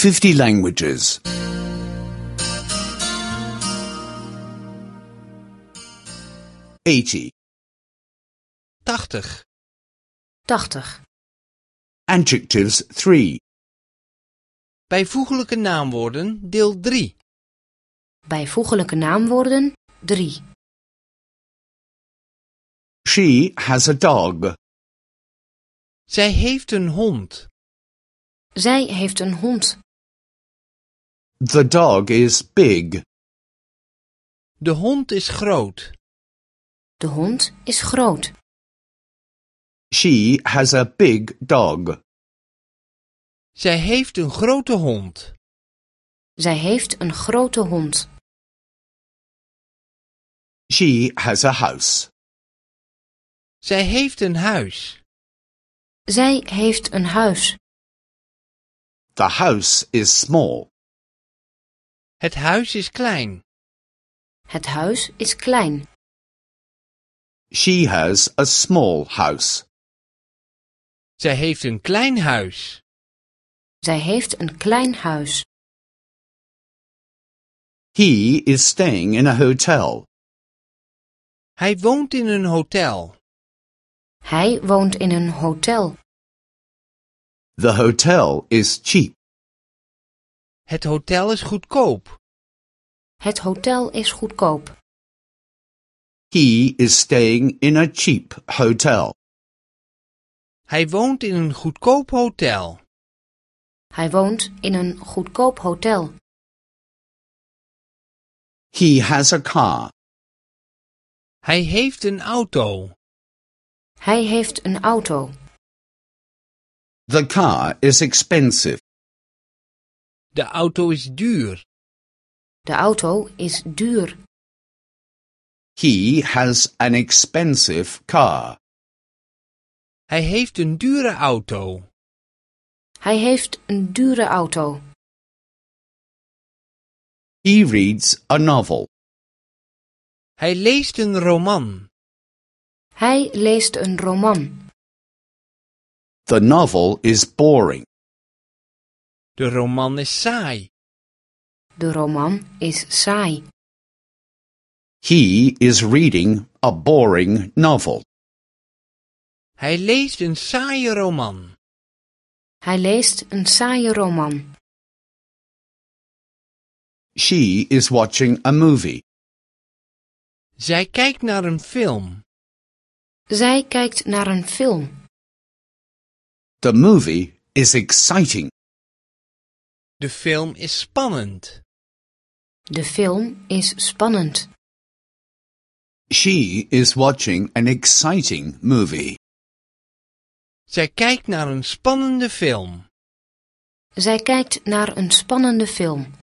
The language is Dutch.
50 languages. 80. 80. 80. Adjectives 3. Bijvoeglijke naamwoorden, deel 3. Bijvoeglijke naamwoorden 3. She has a dog. Zij heeft een hond. Zij heeft een hond. The dog is big. De hond is groot. De hond is groot. She has a big dog. Zij heeft een grote hond. Zij heeft een grote hond. She has a house. Zij heeft een huis. Zij heeft een huis. The house is small. Het huis is klein. Het huis is klein. She has a small house. Zij heeft een klein huis. Zij heeft een klein huis. He is staying in a hotel. Hij woont in een hotel. Hij woont in een hotel. The hotel is cheap. Het hotel is goedkoop. Het hotel is goedkoop. He is staying in a cheap hotel. Hij woont in een goedkoop hotel. Hij woont in een goedkoop hotel. He has a car. Hij heeft een auto. Hij heeft een auto. The car is expensive. De auto is duur. De auto is duur. He has an expensive car. Hij heeft een dure auto. Hij heeft een dure auto. He reads a novel. Hij leest een roman. Hij leest een roman. The novel is boring. De roman is saai. De roman is saai. He is reading a boring novel. Hij leest een saaie roman. Hij leest een saaie roman. She is watching a movie. Zij kijkt naar een film. Zij kijkt naar een film. The movie is exciting. De film is spannend. De film is spannend. She is watching an exciting movie. Zij kijkt naar een spannende film. Zij kijkt naar een spannende film.